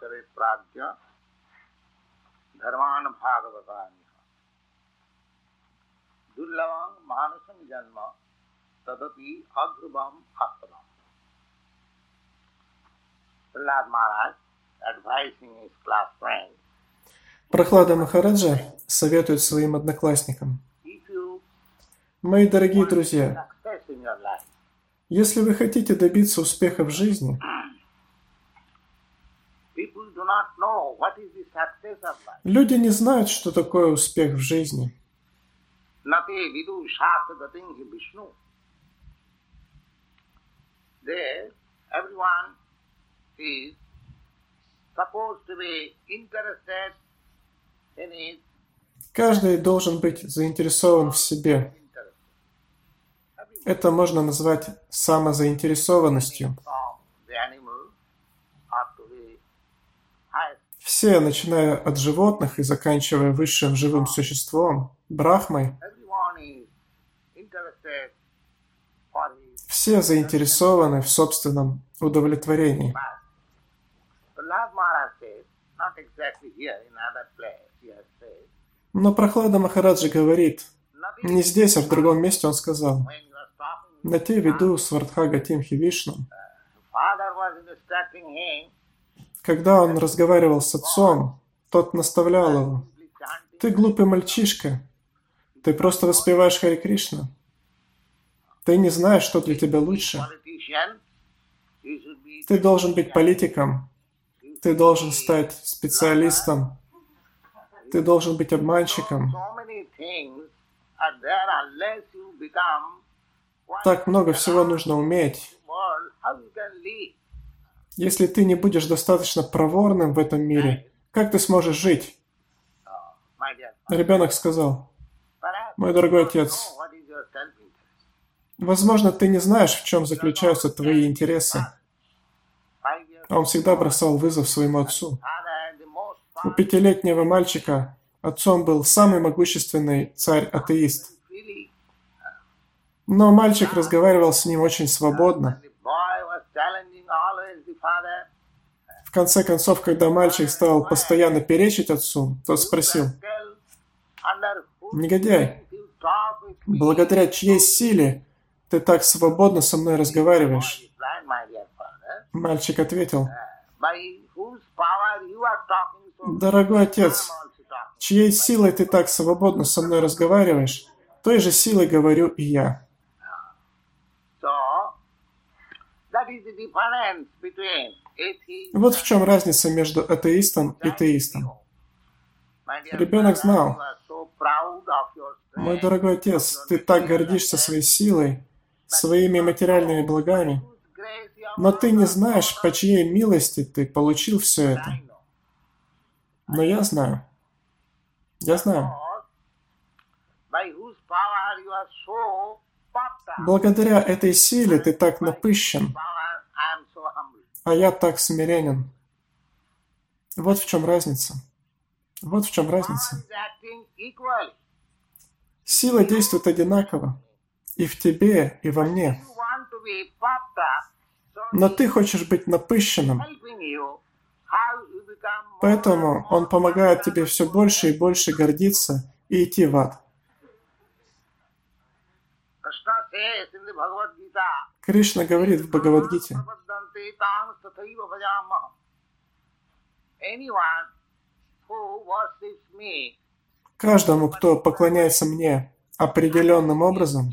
Прохлада Махараджа советует своим одноклассникам: «Мои дорогие друзья, если вы хотите добиться успеха в жизни, люди не знают, что такое успех в жизни. Каждый должен быть заинтересован в себе. Это можно назвать самозаинтересованностью. Все, начиная от животных и заканчивая высшим живым существом, Брахмой, все заинтересованы в собственном удовлетворении. Но Прохлада Махараджа говорит, не здесь, а в другом месте он сказал: «На те веду Свардхагатимхи Вишну». Когда он разговаривал с отцом, тот наставлял его: «Ты глупый мальчишка, ты просто воспеваешь Харе Кришна. Ты не знаешь, что для тебя лучше. Ты должен быть политиком, ты должен стать специалистом, ты должен быть обманщиком». Так много всего нужно уметь. Если ты не будешь достаточно проворным в этом мире, как ты сможешь жить? Ребенок сказал: «Мой дорогой отец, возможно, ты не знаешь, в чем заключаются твои интересы». Он всегда бросал вызов своему отцу. У 5-летнего мальчика отцом был самый могущественный царь-атеист. Но мальчик разговаривал с ним очень свободно. В конце концов, когда мальчик стал постоянно перечить отцу, тот спросил: «Негодяй, благодаря чьей силе ты так свободно со мной разговариваешь?» Мальчик ответил: «Дорогой отец, чьей силой ты так свободно со мной разговариваешь, той же силой говорю и я». Вот в чем разница между атеистом и теистом. Ребенок знал: «Мой дорогой отец, ты так гордишься своей силой, своими материальными благами, но ты не знаешь, по чьей милости ты получил все это. Но я знаю. Я знаю. Благодаря этой силе ты так напыщен, а я так смиренен». Вот в чем разница. Вот в чем разница. Сила действует одинаково и в тебе, и во мне. Но ты хочешь быть напыщенным, поэтому он помогает тебе все больше и больше гордиться и идти в ад. Кришна говорит в Бхагавад-гите: «Каждому, кто поклоняется мне определенным образом,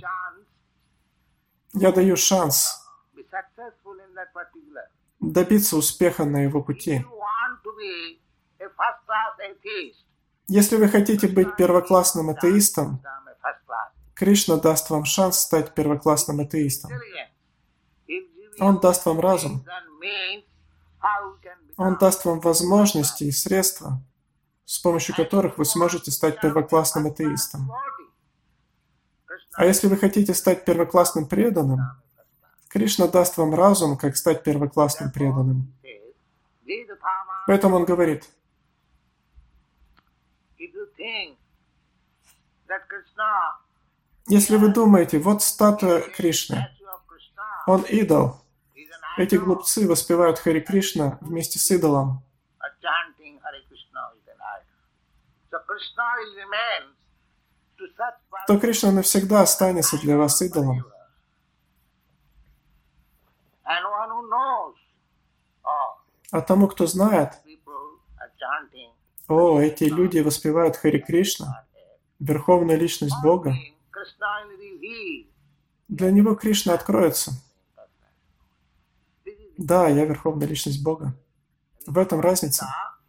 я даю шанс добиться успеха на его пути». Если вы хотите быть первоклассным атеистом, Кришна даст вам шанс стать первоклассным атеистом. Он даст вам разум. Он даст вам возможности и средства, с помощью которых вы сможете стать первоклассным атеистом. А если вы хотите стать первоклассным преданным, Кришна даст вам разум, как стать первоклассным преданным. Поэтому он говорит: если вы думаете, вот статуя Кришны, он идол, эти глупцы воспевают Харе Кришна вместе с идолом, то Кришна навсегда останется для вас идолом. А тому, кто знает, эти люди воспевают Хари Кришна, Верховная Личность Бога, для него Кришна откроется. Да, я Верховная Личность Бога. В этом разница.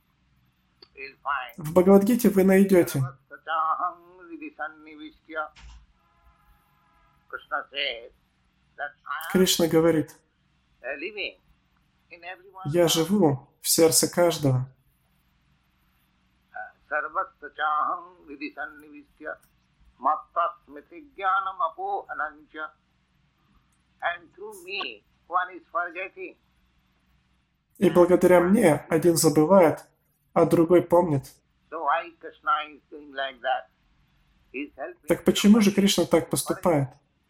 В Бхагавад-гите вы найдете. Кришна говорит: я живу в сердце каждого. И благодаря мне один забывает, а другой помнит. Так почему же Кришна так поступает?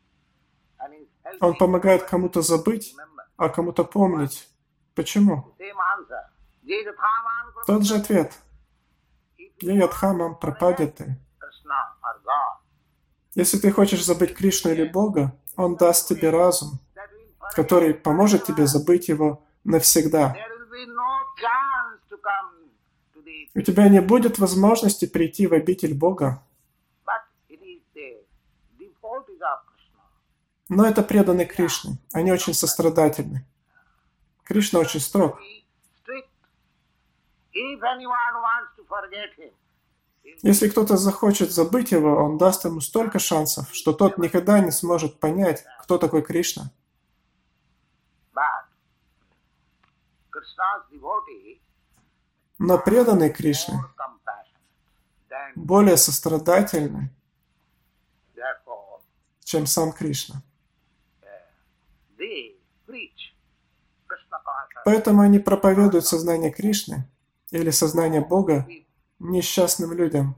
Он помогает кому-то забыть, а кому-то помнить. Почему? Тот же ответ. Яядхамам прападяте. Если ты хочешь забыть Кришну или Бога, Он даст тебе разум, который поможет тебе забыть Его навсегда. У тебя не будет возможности прийти в обитель Бога. Но это преданные Кришне. Они очень сострадательны. Кришна очень строг. Если кто-то захочет забыть его, он даст ему столько шансов, что тот никогда не сможет понять, кто такой Кришна. Но преданные Кришне более сострадательны, чем сам Кришна. Поэтому они проповедуют сознание Кришны или сознание Бога несчастным людям.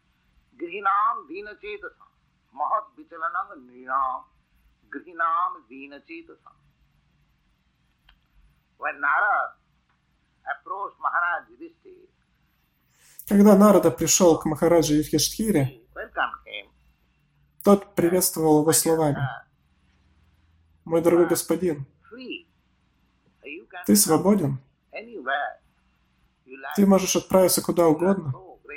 Когда Нарада пришел к Махараджа Юдхиштхире, тот приветствовал его словами: «Мой дорогой господин, ты свободен. Ты можешь отправиться куда угодно.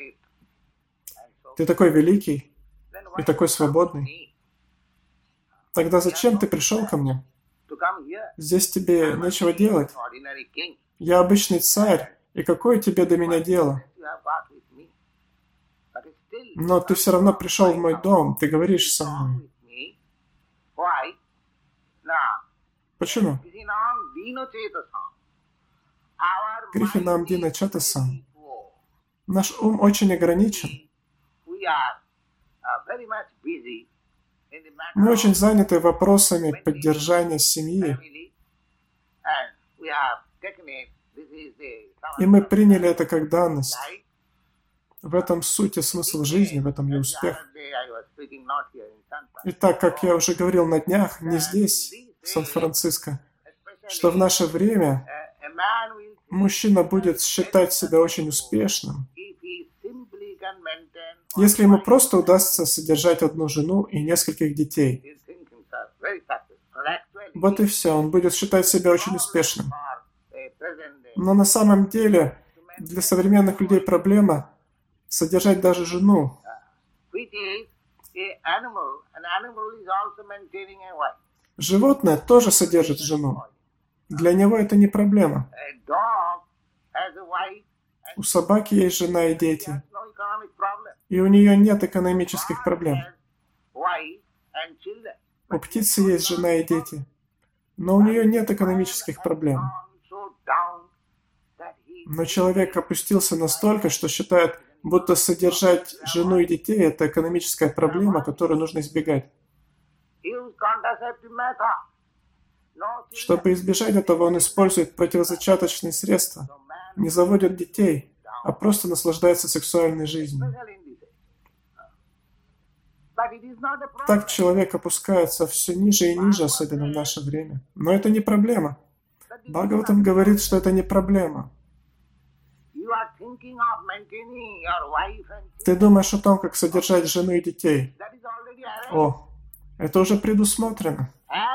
Ты такой великий и такой свободный. Тогда зачем ты пришел ко мне? Здесь тебе нечего делать. Я обычный царь, и какое тебе до меня дело? Но ты все равно пришел в мой дом, ты говоришь со мной. Почему? Грихинам Дина Чатасам. Наш ум очень ограничен. Мы очень заняты вопросами поддержания семьи. И мы приняли это как данность. В этом суть и смысл жизни, в этом и успех. И так, как я уже говорил на днях, не здесь, в Сан-Франциско, что в наше время мужчина будет считать себя очень успешным, если ему просто удастся содержать одну жену и нескольких детей. Вот и все, он будет считать себя очень успешным. Но на самом деле для современных людей проблема содержать даже жену. Животное тоже содержит жену. Для него это не проблема. У собаки есть жена и дети, и у нее нет экономических проблем. У птицы есть жена и дети, но у нее нет экономических проблем. Но человек опустился настолько, что считает, будто содержать жену и детей – это экономическая проблема, которую нужно избегать. Чтобы избежать этого, он использует противозачаточные средства, не заводит детей, а просто наслаждается сексуальной жизнью. Так человек опускается все ниже и ниже, особенно в наше время. Но это не проблема. Бхагаватам говорит, что это не проблема. Ты думаешь о том, как содержать жену и детей. О, это уже предусмотрено.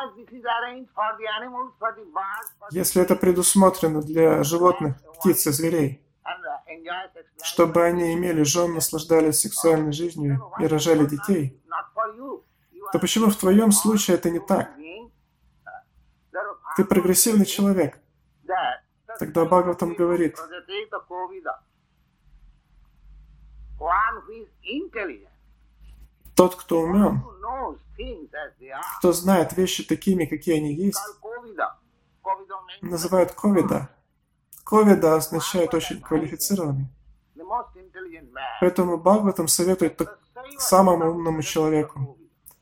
Если это предусмотрено для животных, птиц и зверей, чтобы они имели жен, наслаждались сексуальной жизнью и рожали детей, то почему в твоем случае это не так? Ты прогрессивный человек. Тогда Бхагаватам говорит, тот, кто умен, кто знает вещи такими, какие они есть, называют ковида. Ковида означает очень квалифицированный. Поэтому Бхагаватам советует самому умному человеку.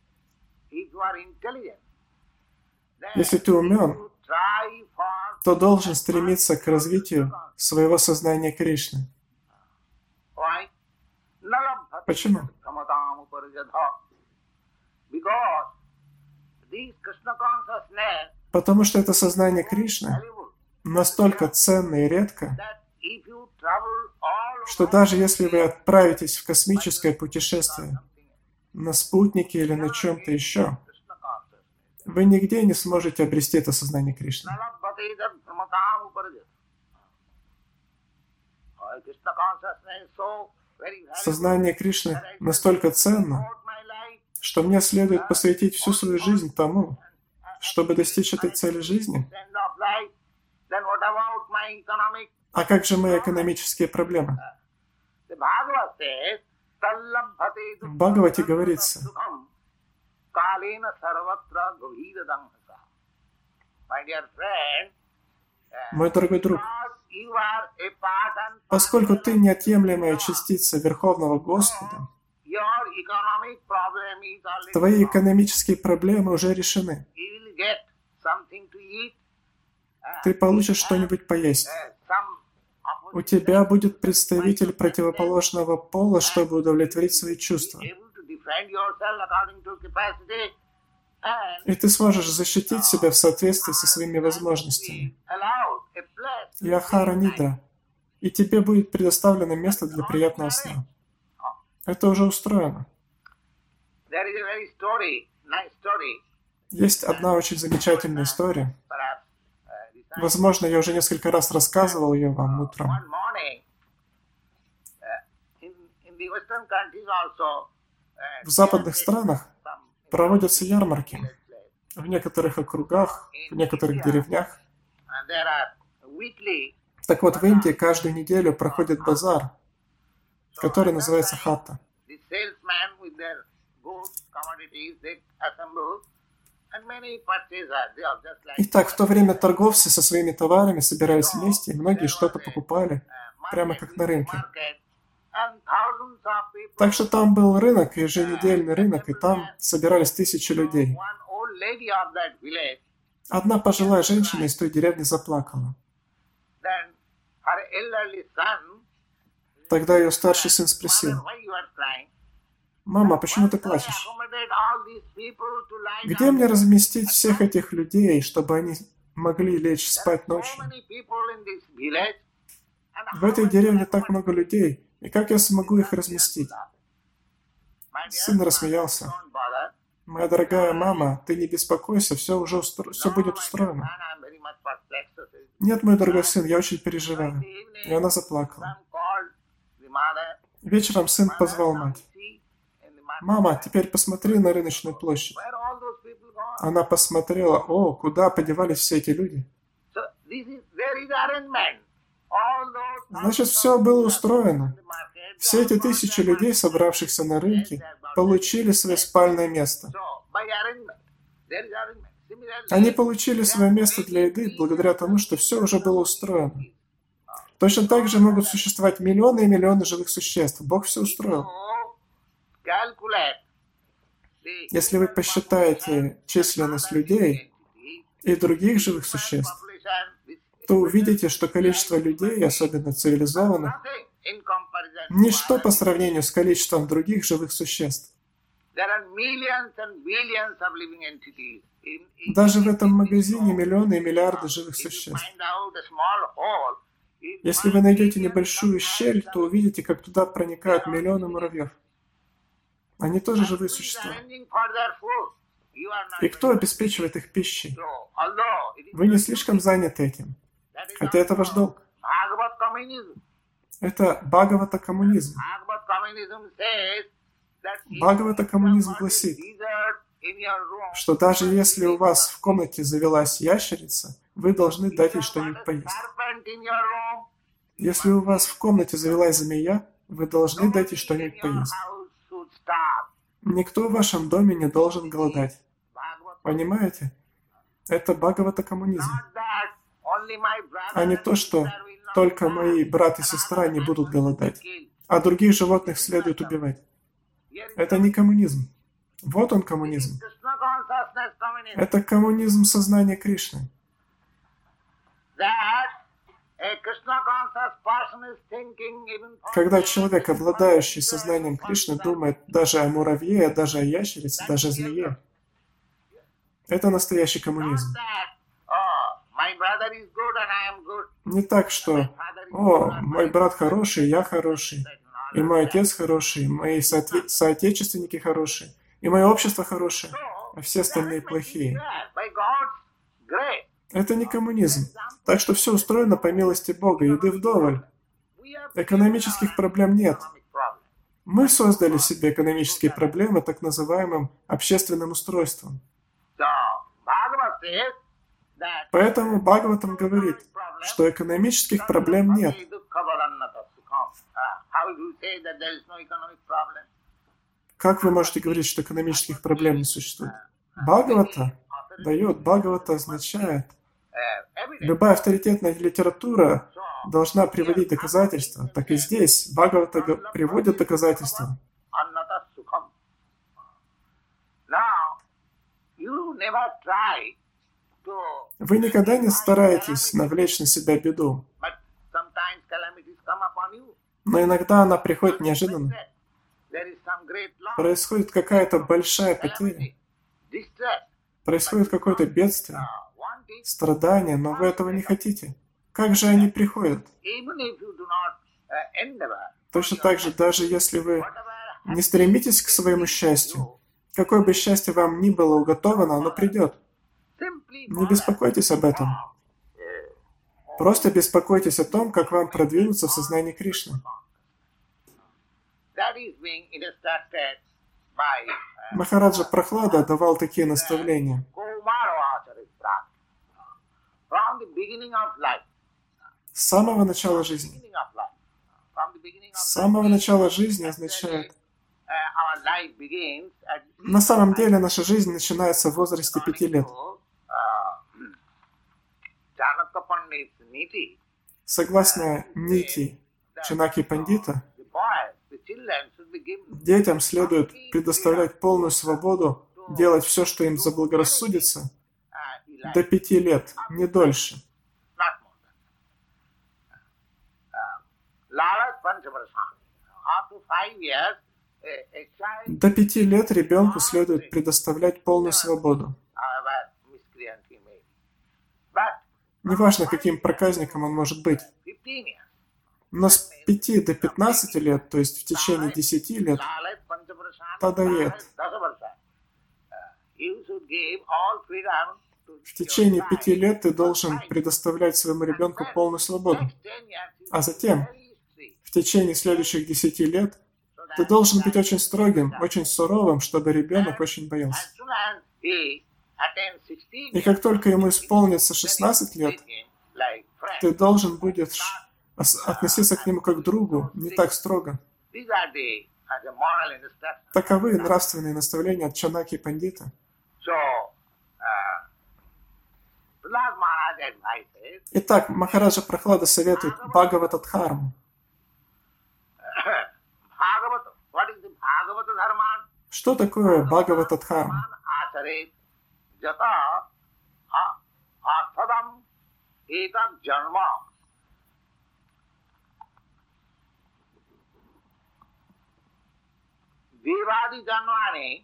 Если ты умен, то должен стремиться к развитию своего сознания Кришны. Почему? Потому что это сознание Кришны настолько ценно и редко, что даже если вы отправитесь в космическое путешествие на спутнике или на чем-то еще, вы нигде не сможете обрести это сознание Кришны. Сознание Кришны настолько ценно, что мне следует посвятить всю свою жизнь тому, чтобы достичь этой цели жизни. А как же мои экономические проблемы? В Бхагавате говорится, мой дорогой друг, поскольку ты неотъемлемая частица Верховного Господа, твои экономические проблемы уже решены. Ты получишь что-нибудь поесть. У тебя будет представитель противоположного пола, чтобы удовлетворить свои чувства. И ты сможешь защитить себя в соответствии со своими возможностями. И Ахара Нида. И тебе будет предоставлено место для приятного сна. Это уже устроено. Есть одна очень замечательная история. Возможно, я уже несколько раз рассказывал ее вам утром. В западных странах проводятся ярмарки. В некоторых округах, в некоторых деревнях. Так вот, в Индии каждую неделю проходит базар, который называется хатта. Итак, в то время торговцы со своими товарами собирались вместе, и многие что-то покупали, прямо как на рынке. Так что там был рынок, еженедельный рынок, и там собирались тысячи людей. Одна пожилая женщина из той деревни заплакала. Тогда ее старший сын спросил: «Мама, почему ты плачешь? Где мне разместить всех этих людей, чтобы они могли лечь спать ночью? В этой деревне так много людей, и как я смогу их разместить?» Сын рассмеялся. «Моя дорогая мама, ты не беспокойся, все будет устроено». «Нет, мой дорогой сын, я очень переживаю». И она заплакала. Вечером сын позвал мать. «Мама, теперь посмотри на рыночную площадь». Она посмотрела: «О, куда подевались все эти люди?» Значит, все было устроено. Все эти тысячи людей, собравшихся на рынке, получили свое спальное место. Они получили свое место для еды благодаря тому, что все уже было устроено. Точно так же могут существовать миллионы и миллионы живых существ. Бог все устроил. Если вы посчитаете численность людей и других живых существ, то увидите, что количество людей, особенно цивилизованных, ничто по сравнению с количеством других живых существ. Даже в этом магазине миллионы и миллиарды живых существ. Если вы найдете небольшую щель, то увидите, как туда проникают миллионы муравьев. Они тоже живые существа. И кто обеспечивает их пищей? Вы не слишком заняты этим. Хотя это ваш долг. Это Бхагавата-коммунизм. Бхагавата-коммунизм гласит, что даже если у вас в комнате завелась ящерица, вы должны дать ей что-нибудь поесть. Если у вас в комнате завелась змея, вы должны дать ей что-нибудь поесть. Никто в вашем доме не должен голодать. Понимаете? Это Бхагавата-коммунизм. А не то, что только мои брат и сестра не будут голодать, а других животных следует убивать. Это не коммунизм. Вот он коммунизм. Это коммунизм сознания Кришны. Когда человек, обладающий сознанием Кришны, думает даже о муравье, даже о ящерице, даже о змее, это настоящий коммунизм. Не так, что «О, мой брат хороший, я хороший, и мой отец хороший, мои соотечественники хорошие, и мое общество хорошее, а все остальные плохие». Это не коммунизм. Так что все устроено по милости Бога, еды вдоволь. Экономических проблем нет. Мы создали себе экономические проблемы так называемым общественным устройством. Поэтому Бхагаватам говорит, что экономических проблем нет. Как вы можете говорить, что экономических проблем не существует? Бхагавата дает, Бхагавата означает, любая авторитетная литература должна приводить доказательства. Так и здесь Бхагавата приводит доказательства. Вы никогда не стараетесь навлечь на себя беду, но иногда она приходит неожиданно. Происходит какая-то большая потеря, происходит какое-то бедствие, страдания, но вы этого не хотите. Как же они приходят? Точно так же, даже если вы не стремитесь к своему счастью, какое бы счастье вам ни было уготовано, оно придет. Не беспокойтесь об этом. Просто беспокойтесь о том, как вам продвинуться в сознании Кришны. Махараджа Прахлада давал такие наставления. С самого начала жизни. С самого начала жизни означает, на самом деле наша жизнь начинается в возрасте 5 лет. Согласно Нити Чанаки Пандита, детям следует предоставлять полную свободу делать все, что им заблагорассудится, до 5 лет, не дольше. До 5 лет ребенку следует предоставлять полную свободу. Неважно, каким проказником он может быть. Но с 5 до 15 лет, то есть в течение 10 лет, тадает. В течение 5 лет ты должен предоставлять своему ребенку полную свободу. А затем, в течение следующих 10 лет, ты должен быть очень строгим, очень суровым, чтобы ребенок очень боялся. И как только ему исполнится 16 лет, ты должен будешь относиться к нему как к другу, не так строго. Таковы нравственные наставления от Чанаки Пандита. Итак, Махараджа Прахлада советует Бхагавата-дхарму. Что такое Бхагавата-дхарма? Devadi janmani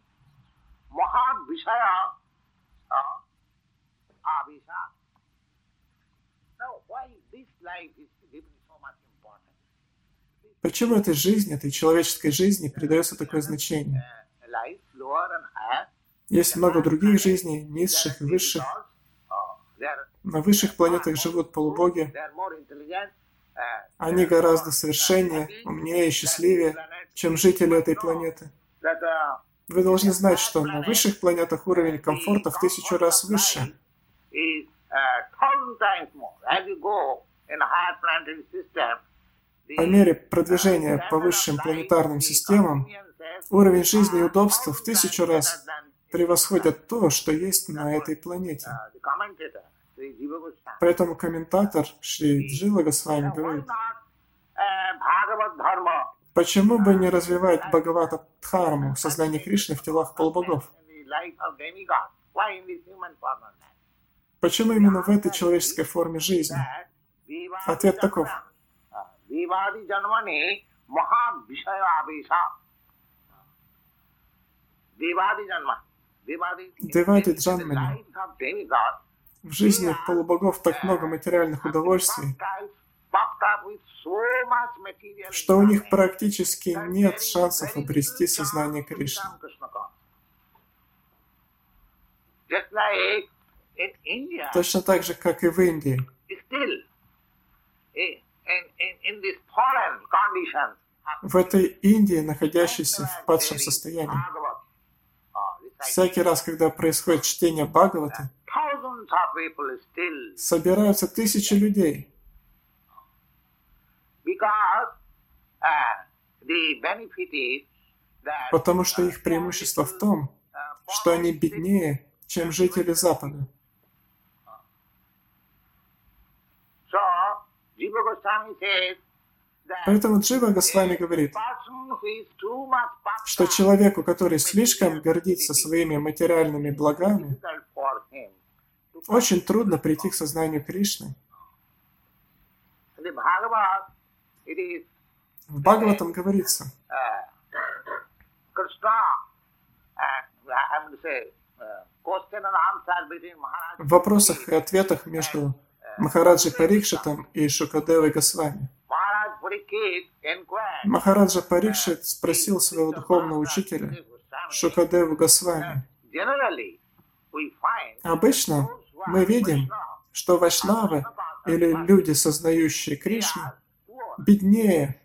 mahad vishaya abhisha. Now, Почему этой жизни, этой человеческой жизни придается такое значение? Есть много других жизней, низших и высших. На высших планетах живут полубоги. Они гораздо совершеннее, умнее и счастливее, чем жители этой планеты. Вы должны знать, что на высших планетах уровень комфорта в 1000 раз выше. По мере продвижения по высшим планетарным системам, уровень жизни и удобства в 1000 раз превосходят то, что есть на этой планете. Поэтому комментатор Шри Джива Госвами говорит, почему бы не развивать Бхагавата-дхарму, сознание Кришны в телах полубогов? Почему именно в этой человеческой форме жизни? Ответ таков. Девади Джанмани. В жизни полубогов так много материальных удовольствий, что у них практически нет шансов обрести сознание Кришны. Точно так же, как и в Индии. В этой Индии, находящейся в падшем состоянии, всякий раз, когда происходит чтение Бхагавата, собираются тысячи людей. Потому что их преимущество в том, что они беднее, чем жители Запада. Поэтому Джива Госвами говорит, что человеку, который слишком гордится своими материальными благами, очень трудно прийти к сознанию Кришны. В Бхагаватам говорится, в вопросах и ответах между Махараджей Парикшитом и Шукадевой Госвами. Махараджа Парикшит спросил своего духовного учителя, Шукадеву Госвами. Обычно мы видим, что вайшнавы или люди, сознающие Кришну, беднее,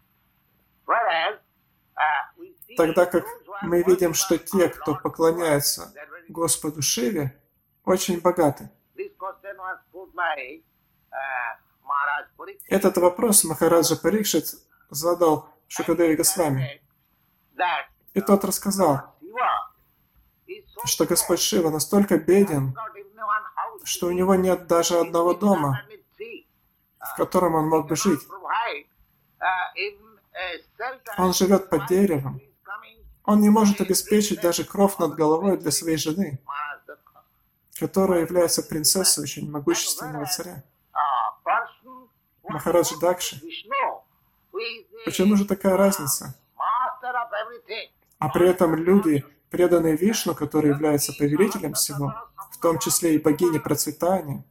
тогда как мы видим, что те, кто поклоняется Господу Шиве, очень богаты. Этот вопрос Махараджа Парикшит задал Шукадеве Госвами. И тот рассказал, что Господь Шива настолько беден, что у него нет даже одного дома, в котором он мог бы жить. Он живет под деревом. Он не может обеспечить даже кров над головой для своей жены, которая является принцессой очень могущественного царя, Махараджа Дакши. Почему же такая разница? А при этом люди, преданные Вишну, который является повелителем всего, в том числе и богини процветания,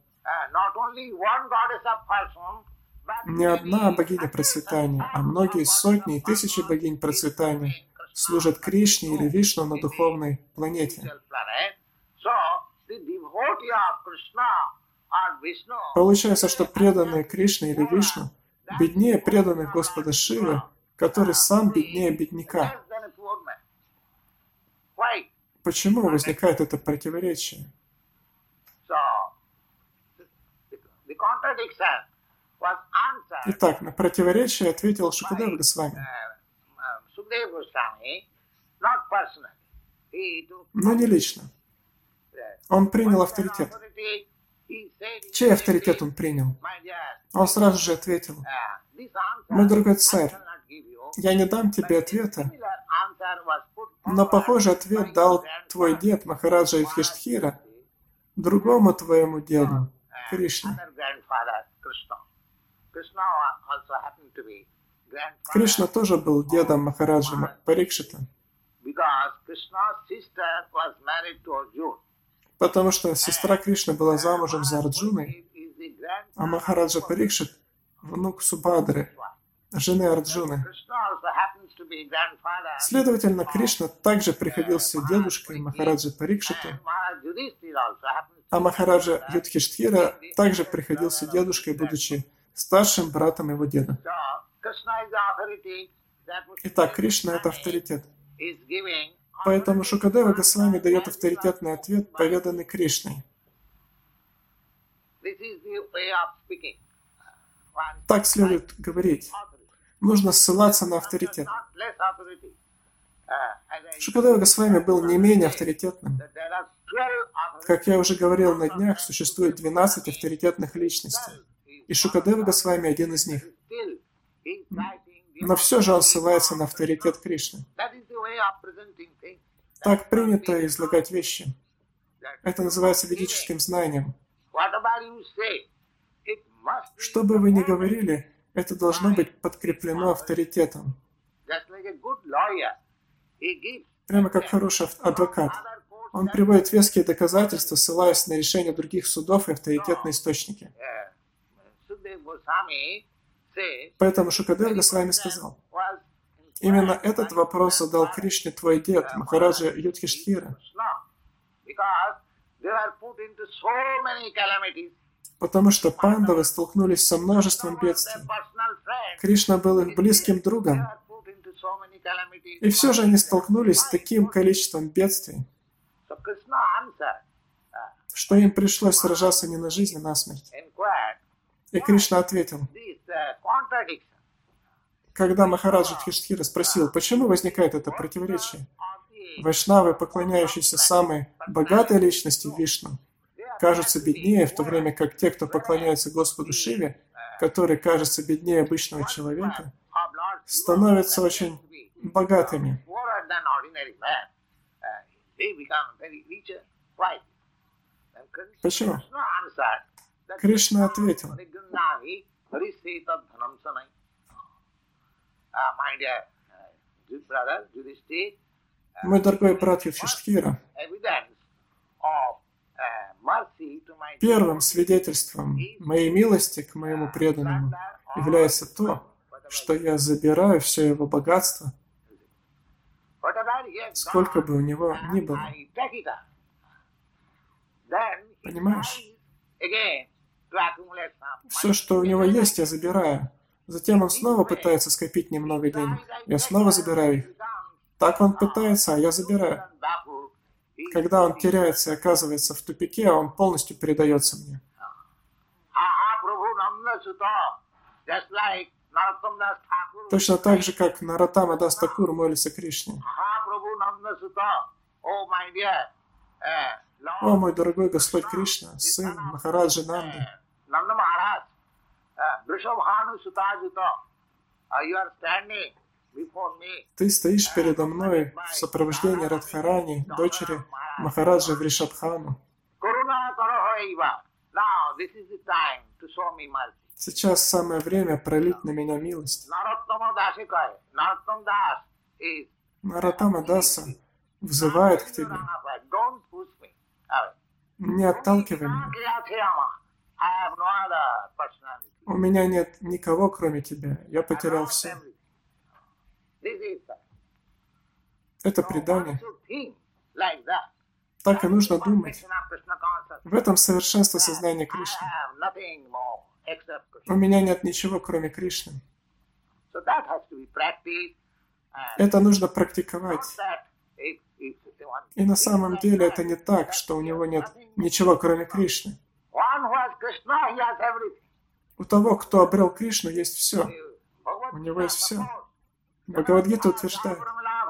не одна богиня процветания, а многие сотни и тысячи богинь процветания служат Кришне или Вишну на духовной планете. Получается, что преданные Кришне или Вишну беднее преданных Господа Шивы, который сам беднее бедняка. Почему возникает это противоречие? Итак, на противоречие ответил Шукадева Госвами. Но не лично. Он принял авторитет. Чей авторитет он принял? Он сразу же ответил: «Мой дорогой царь, я не дам тебе ответа, но похожий ответ дал твой дед Махараджа Юдхиштхира другому твоему деду, Кришне. Кришна тоже был дедом Махараджа Парикшита, потому что сестра Кришны была замужем за Арджуной, the grandson А Махараджа Парикшит – внук Субхадры, жены Арджуны. Krishna also happens to be grandfather. Следовательно, Кришна также приходился дедушкой Махараджи Парикшиту, And Maharaj Yudhishthira also happens а Махараджа Юдхиштхира также приходился дедушкой, будучи старшим братом его деда. So Krishna is the authority that which Итак, Кришна – это авторитет. is giving. Поэтому Шукадева Госвами дает авторитетный ответ, поведанный Кришной. This is the way of speaking. One Так следует говорить. authority, Нужно ссылаться на авторитет. not less authority. As I Шукадева Госвами был не менее авторитетным. that there are 12 authorities. Как я уже говорил на днях, существует 12 авторитетных личностей. И Шукадева Госвами один из них. Still, he's citing the Но все же он ссылается на авторитет Кришны. That is the way of presenting things. Так принято излагать вещи. Это называется ведическим знанием. Whatever you say, it must be Что бы вы ни говорили, это должно быть подкреплено авторитетом. just like a good lawyer. He gives Прямо как хороший адвокат. other courts. Он приводит веские доказательства, ссылаясь на решения других судов и авторитетные источники. Sukadeva Goswami says Поэтому Шукадева Госвами сказал, was именно этот вопрос задал Кришне твой дед, Махараджа Юдхиштхира, Krishna, because they were put into so many calamities. потому что пандавы столкнулись со множеством Their бедствий. personal friends, Кришна был их близким they другом, were put into so many calamities. и все же они столкнулись с таким количеством бедствий, So Krishna answered, что им пришлось сражаться не на жизнь, а на смерть. inquired, И Кришна ответил, this contradiction когда Махараджа Юдхиштхира спросил, почему возникает это противоречие. of the Вайшнавы, поклоняющиеся самой богатой личности Вишну, кажутся беднее, в то время как те, кто поклоняется Господу Шиве, который кажется беднее обычного человека, of Lord становятся очень богатыми. poorer than ordinary man. They become very richer. Why? And Почему? Krishna answered that Кришна ответил, Parigannavi Hariseta Dhanam Sanai. My dear brother, Yudhishthira, мой дорогой брат Юдхиштхира, evidence of mercy to my первым свидетельством моей милости к моему преданному является то, что я забираю все его богатство, whatever he has сколько got, бы у него ни было. I take it up. Then he Понимаешь? tries again to accumulate some Все, что у него есть, я забираю. Затем он снова пытается скопить немного денег. Я снова забираю их. Так он пытается, а я забираю. Когда он теряется и оказывается в тупике, он полностью передается мне. Точно так же, как Нароттама Дас Такур молится Кришне. О, мой дорогой Господь Кришна, сын Махараджи Нанды, Nanda Maharaj, Vrishabhanu Sutajuta, you are standing before me. ты стоишь передо мной в сопровождении Радхарани, дочери Махараджа Вришабхану. Karuna Karahaiva. Now this is the time to show me mercy. Сейчас самое время пролить на меня милость. Narottama Dasikai. Narottam Das is Нароттама Даса взывает к тебе. don't push me away. Не отталкивай меня. I have no other personality. У меня нет никого, кроме тебя. Я потерял все. This is the Это предание. one should think like that. Так и нужно думать. Perfection of Krishna consciousness. В этом совершенство сознания I Кришны. have nothing more except У Krishna. меня нет ничего, кроме Кришны. So that has to be practiced. And Это нужно not практиковать. that if one И на самом деле это не так, что у него нет ничего, кроме Кришны. one who has Krishna, he has everything. У того, кто обрел Кришну, есть все. У него есть все. Bhagavad-gita утверждает,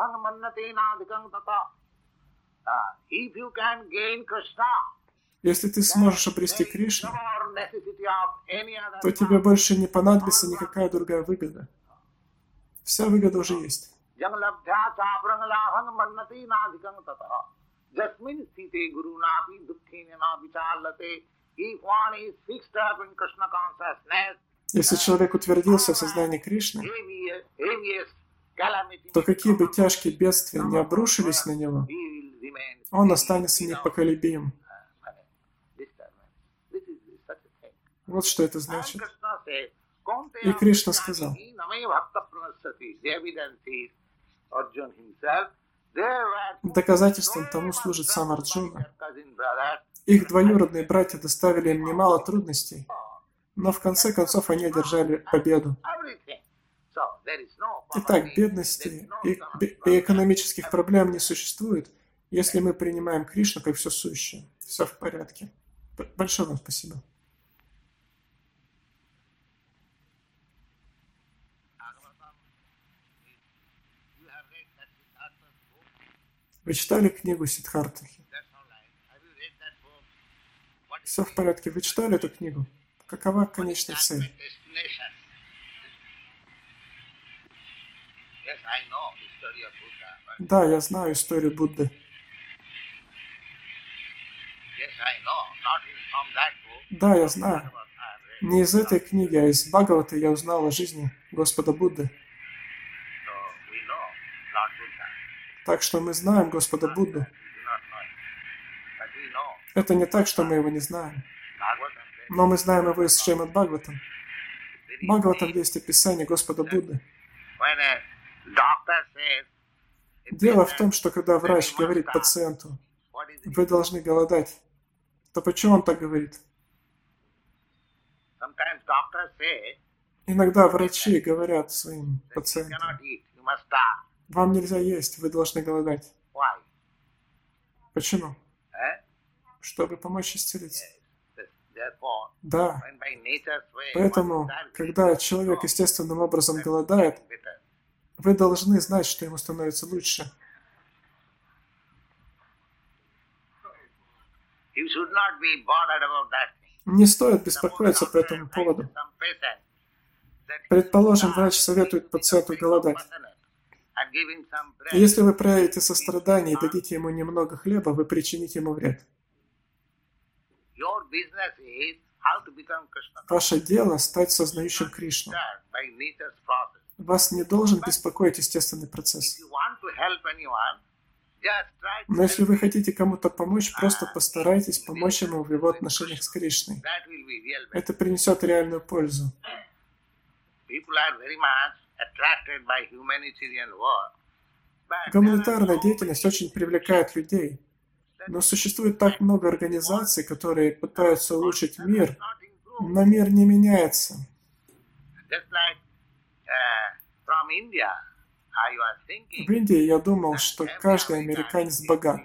If you can gain Krishna, если ты сможешь обрести Кришну, no necessity of any other то тебе больше не понадобится никакая другая выгода. Вся выгода уже есть. Jangalabdhya chaprangalahang mannati nadhikang tata. Jasmin sthite gurunapi dukhinena vichalate. If one is fixed up in Krishna consciousness, Если человек утвердился в сознании Кришны, heaviest calamity, то какие бы тяжкие бедствия не обрушились на него, he will remain. он останется непоколебим. This is such a thing. Вот что это значит. Krishna said, И Кришна сказал, Name Bhakta Pranasati. The evidence is Arjuna himself. доказательством тому служит сам Арджуна. Их двоюродные братья доставили им немало трудностей, но в конце концов они одержали победу. Итак, бедности и экономических проблем не существует, если мы принимаем Кришну как все сущее. Все в порядке. Большое вам спасибо. Вы читали книгу Сиддхартахи? Все в порядке. Вы читали эту книгу? Какова конечная цель? Да, я знаю историю Будды. Да, я знаю. Не из этой книги, а из Бхагавата я узнал о жизни Господа Будды. Так что мы знаем Господа Будду. Это не так, что мы его не знаем. Но мы знаем его из Шримад Бхагаватам. В Бхагаватам есть описание Господа Будды. Дело в том, что когда врач говорит пациенту, вы должны голодать, то почему он так говорит? Иногда врачи говорят своим пациентам, вам нельзя есть, вы должны голодать. Почему? Чтобы помочь исцелиться. Да. Поэтому, когда человек естественным образом голодает, вы должны знать, что ему становится лучше. Не стоит беспокоиться по этому поводу. Предположим, врач советует пациенту голодать. Если вы проявите сострадание и дадите ему немного хлеба, вы причините ему вред. Ваше дело – стать сознающим Кришну. Вас не должен беспокоить естественный процесс. Но если вы хотите кому-то помочь, просто постарайтесь помочь ему в его отношениях с Кришной. Это принесет реальную пользу. Гуманитарная деятельность очень привлекает людей. Но существует так много организаций, которые пытаются улучшить мир, но мир не меняется. В Индии я думал, что каждый американец богат.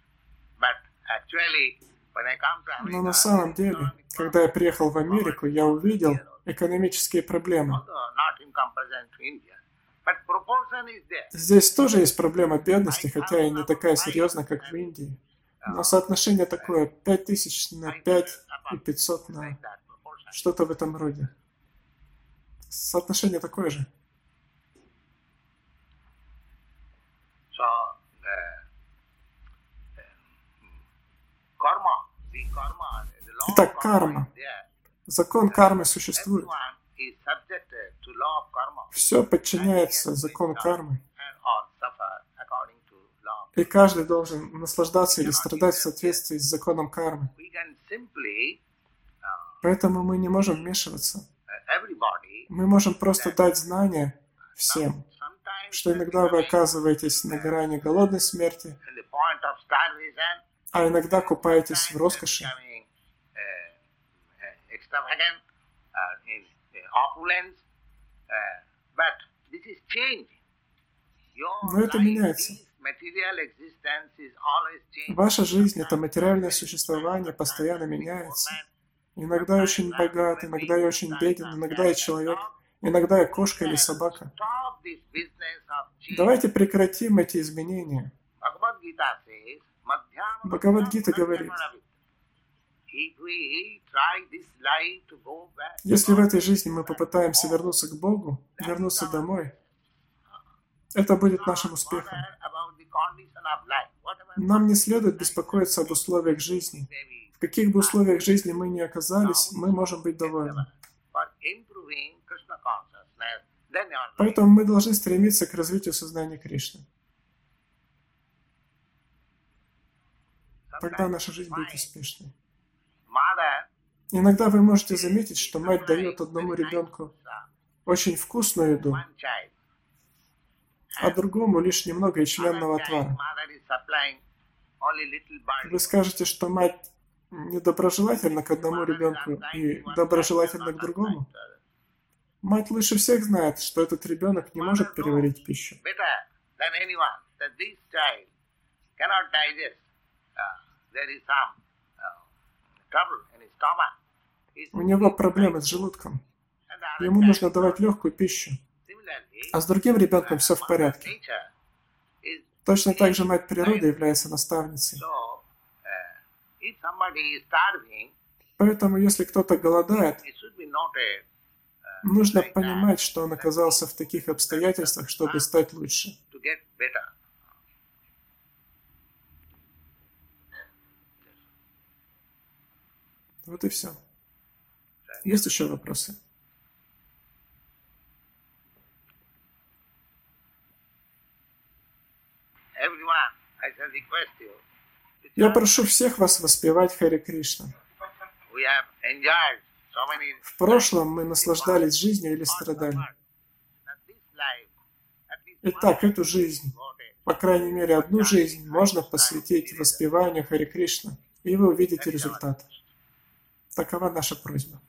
Но на самом деле, когда я приехал в Америку, я увидел экономические проблемы. Здесь тоже есть проблема бедности, хотя и не такая серьезная, как в Индии. Но соотношение такое 5000 на 5 и 500 на что-то в этом роде. Соотношение такое же. Итак, карма. Закон кармы существует. Все подчиняется закону кармы. И каждый должен наслаждаться или страдать в соответствии с законом кармы. Поэтому мы не можем вмешиваться. Мы можем просто дать знания всем, что иногда вы оказываетесь на грани голодной смерти, а иногда купаетесь в роскоши. Но это меняется. Ваша жизнь – это материальное существование, постоянно меняется. Иногда я очень богат, иногда я очень беден, иногда я человек, иногда я кошка или собака. Давайте прекратим эти изменения. Бхагавад-гита говорит, если в этой жизни мы попытаемся вернуться к Богу, вернуться домой, это будет нашим успехом. Нам не следует беспокоиться об условиях жизни. В каких бы условиях жизни мы ни оказались, мы можем быть довольны. Поэтому мы должны стремиться к развитию сознания Кришны. Тогда наша жизнь будет успешной. Иногда вы можете заметить, что мать дает одному ребенку очень вкусную еду, а другому лишь немного ячменного отвара. Вы скажете, что мать недоброжелательна к одному ребенку и доброжелательна к другому? Мать лучше всех знает, что этот ребенок не может переварить пищу. У него проблемы с желудком. Ему нужно давать легкую пищу. А с другим ребенком все в порядке. Точно так же мать природы является наставницей. Поэтому, если кто-то голодает, нужно понимать, что он оказался в таких обстоятельствах, чтобы стать лучше. Вот и все. Есть еще вопросы? Я прошу всех вас воспевать Харе Кришна. В прошлом мы наслаждались жизнью или страдали. Итак, эту жизнь, по крайней мере одну жизнь, можно посвятить воспеванию Харе Кришна, и вы увидите результат. Такова наша просьба.